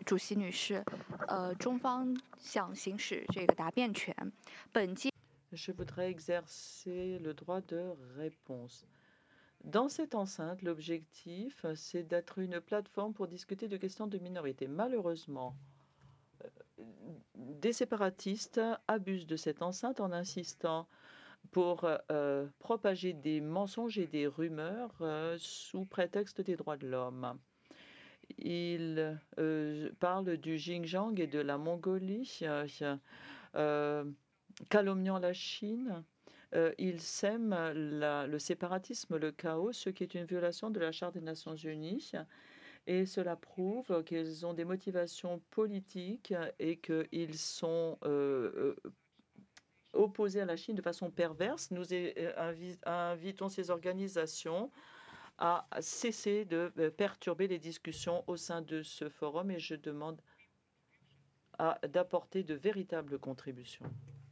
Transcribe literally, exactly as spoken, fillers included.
主席女士，呃，中方想行使这个答辩权。本届 Je voudrais exercer le droit de réponse. Dans cette enceinte, l'objectif, c'est d'être une plateforme pour discuter de questions de minorité. Malheureusement, euh, des séparatistes abusent de cette enceinte en insistant pour euh, propager des mensonges et des rumeurs euh, sous prétexte des droits de l'homme. Ils euh, parlent du Xinjiang et de la Mongolie, euh, euh, calomniant la Chine. Euh, ils sèment la- le séparatisme, le chaos, ce qui est une violation de la Charte des Nations Unies. Et cela prouve qu'ils ont des motivations politiques et qu'ils sont euh, euh, opposés à la Chine de façon perverse. Nous euh, invi- invitons ces organisations à cesser de euh, perturber les discussions au sein de ce forum et je demande à- d'apporter de véritables contributions.